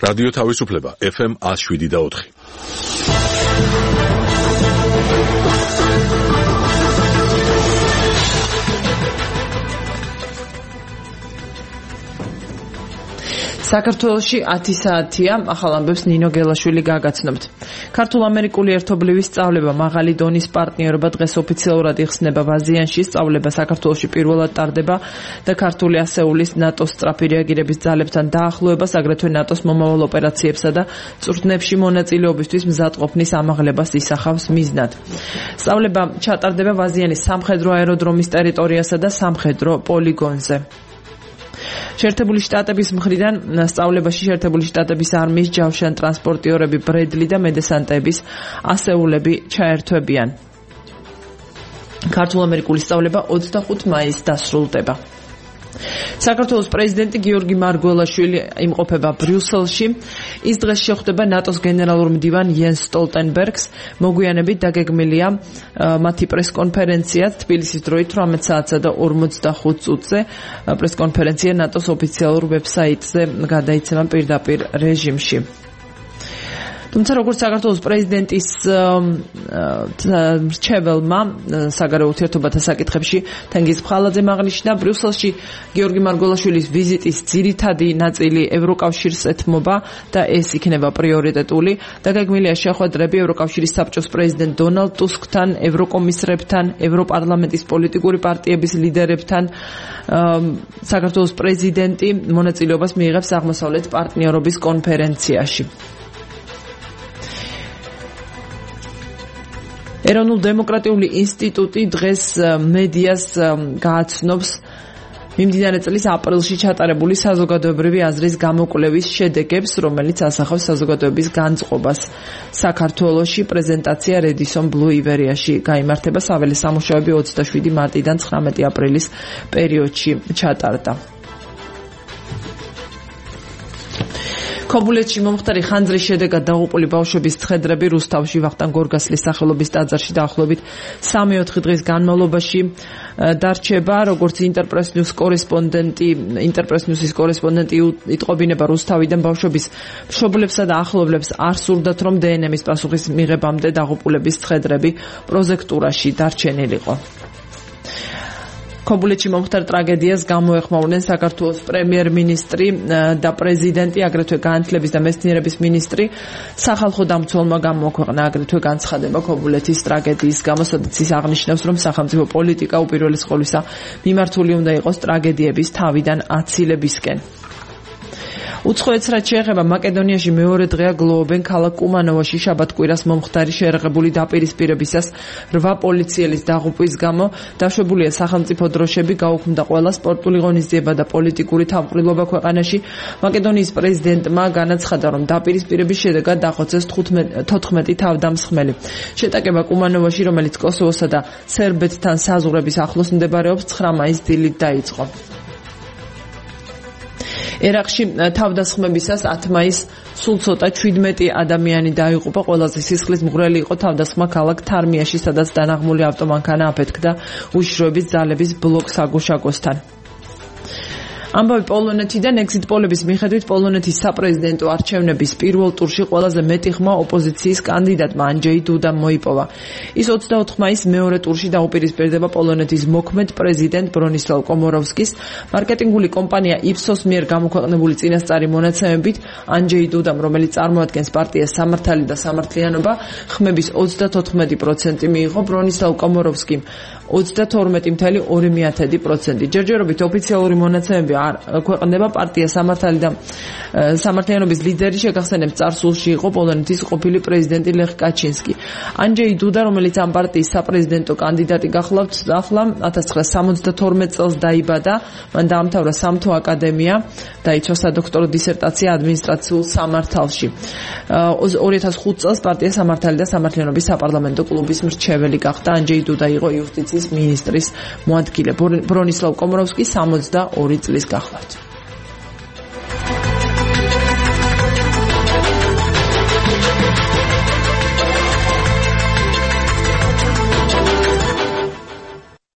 რადიო თავისუფლება FM 107.4. საქართველოში 10 საათია, ახალ ამბებს ნინო გელაშვილი გაგაცნობთ. ქართულ-ამერიკული ერთობლივი სწავლება მაღალი დონის პარტნიორობა დღეს ოფიციალურად იხსნება ბაზიანში. სწავლება საქართველოში პირველად ტარდება და ქართული ასეულის ნატოს სწრაფი რეაგირების ძალებთან დაახლოებას, აგრეთვე ნატოს მომავალ ოპერაციებსა და წვრთნებში მონაწილეობისთვის მზადყოფნის ამაღლებას ისახავს მიზნად. სწავლება ჩატარდება ბაზიანის სამხედრო აეროდრომის ტერიტორიასა და სამხედრო პოლიგონზე. შეერთებული შტატების მხრიდან სწავლებაში შეერთებული შტატების არმიის ჯავშან ტრანსპორტიორები ბრედლი და მედესანტების ასეულები ჩაერთვებიან. ქართულ-ამერიკული სწავლება 25 მაისს დასრულდება. საქართველოს პრეზიდენტი გიორგი მარგველაშვილი იმყოფება ბრიუსელში. ის დღეს შეხვდება ნატოს გენერალურ მდივან იენს სტოლტენბერგს. მოგვიანებით დაგეგმილია მათი პრესკონფერენციაც თბილისის დროით 18 საათსა და 45 წუთზე. პრესკონფერენცია ნატოს ოფიციალურ ვებსაიტზე გადაიცემა პირდაპირ რეჟიმში. თუმცა როგორც საქართველოს პრეზიდენტის მრჩეველმა საგარეო ურთიერთობათა საკითხებში თენგიზ ფხალაძემ აღნიშნა, ბრიუსელში გიორგი მარგველაშვილის ვიზიტის ძირითადი ნაწილი ევროკავშირს ეთმობა და ეს იქნება პრიორიტეტული. დაგეგმილია შეხვედრები ევროკავშირის საბჭოს პრეზიდენტ დონალდ ტუსკთან, ევროკომისრებთან, ევროპარლამენტის პოლიტიკური პარტიების ლიდერებთან. საქართველოს პრეზიდენტი მონაწილეობას მიიღებს აღმოსავლეთ პარტნიორობის კონფერენციაში. ეროვნულ-დემოკრატიული ინსტიტუტი დღეს მედიას გააცნობს მიმდინარე წლის აპრილში ჩატარებული საზოგადოებრივი აზრის გამოკვლევის შედეგებს, რომელიც ასახავს საზოგადოების განწყობას. საქართველოში პრეზენტაცია რედისონ ბლუ ივერიაში გაიმართება. საველე სამუშაოები 27 მარტიდან 19 აპრილის პერიოდში ჩატარდა. ქობულეთში მომხდარი ხანძრის შედეგად დაღუპული ბავშვების ცხედრები რუსთავში ვახტანგ გორგასლის სახელობის ტაძარში დაახლოებით 3-4 დღის განმავლობაში დარჩება. როგორც ინტერპრეს-ნიუსის კორესპონდენტი იტყობინება, რუსთავიდან ბავშვების მშობლებსა და ახლობლებს არ სურდათ, რომ დნმ-ის პასუხის მიღებამდე დაღუპულების ცხედრები პროზექტურაში დარჩენილიყო. ქობულეთში მომხდარ ტრაგედიას გამოეხმაურნენ საქართველოს პრემიერ-მინისტრი და პრეზიდენტი, აგრეთვე განათლების და მეცნიერების მინისტრი. სახალხო დამცველმა გამოაქვეყნა აგრეთვე განცხადება ქობულეთის ტრაგედიის გამო, სადაც ის აღნიშნავს, რომ სახელმწიფო პოლიტიკა უპირველეს ყოვლისა მიმართული უნდა იყოს ტრაგედიების თავიდან აცილებისკენ. უცხოეთს რაც შეეხება, მაკედონიაში მეორე დღეა გლოვობენ ქალაქ კუმანოვოში შაბათ-კვირას მომხდარი შეერაღებული დაპირისპირებისას 8 პოლიციელის დაღუპვის გამო. დაშვებულია სახელმწიფო დროშები, გაუქმდა ყველა სპორტული ღონისძიება და პოლიტიკური თავმყრილობა ქვეყანაში. მაკედონიის პრეზიდენტმა განაცხადა, რომ დაპირისპირების შედეგად დახოცეს 14 თავდამსხმელი. შეტაკება კუმანოვაში, რომელიც კოსოვოსა და სერბეთთან საზღვრების ახლოს მდებარეობს, 9 მაისს დილით დაიწყო. ერაყში თავდასხმებისას 10 მაისს სულ ცოტა 17 ადამიანი დაიღუპა. ყველაზე სისხლის მღვრელი იყო თავდასხმა ქალაქ თარმიაში, სადაც დანაღმული ავტომანქანა აფეთქდა უშიშროების ძალების ბლოკ საგუშაგოსთან. ამბავი პოლონეთიდან. ეგზიტ პოლების მიხედვით პოლონეთის საპრეზიდენტო არჩევნების პირველ ტურში ყველაზე მეტი ხმა ოპოზიციის კანდიდატმა ანჯეი დუდამ მოიპოვა. ის 24 მაისს მეორე ტურში დაუპირისპირდება პოლონეთის მოქმედ პრეზიდენტ ბრონისლავ კომოროვსკის. მარკეტინგული კომპანია იფსოს მიერ გამოქვეყნებული წინასწარი მონაცემებით ანჯეი დუდამ, რომელიც წარმოადგენს პარტიას სამართალი და სამართლიანობა, ხმების 34% მიიღო. ბრონისლავ კომოროვსკიმ 32.2%. ჯერჯერობით ოფიციალური მონაცემები ქვეყნდება. პარტია სამართალი და სამართლიანობის ლიდერი შეგახსენებს წარსულში იყო პოლონეთის ყოფილი პრეზიდენტი ლეხ კაჩინსკი. ანჯეი დუდა, რომელიც ამ პარტიის საპრეზიდენტო კანდიდატი გახლავთ, ახლა 1972 წელს დაიბადა. მან დაამთავრა სამთო აკადემია, დაიცვა სადოქტორო დისერტაცია ადმინისტრაციულ სამართალში. 2005 წელს პარტია სამართალი და სამართლიანობის საპარლამენტო კლუბის მრჩეველი გახდა. ანჯეი დუდა იყო იუსტიციის მინისტრის მოადგილე. ბრონისლავ კომოროვსკი 62 წლის გახლავთ.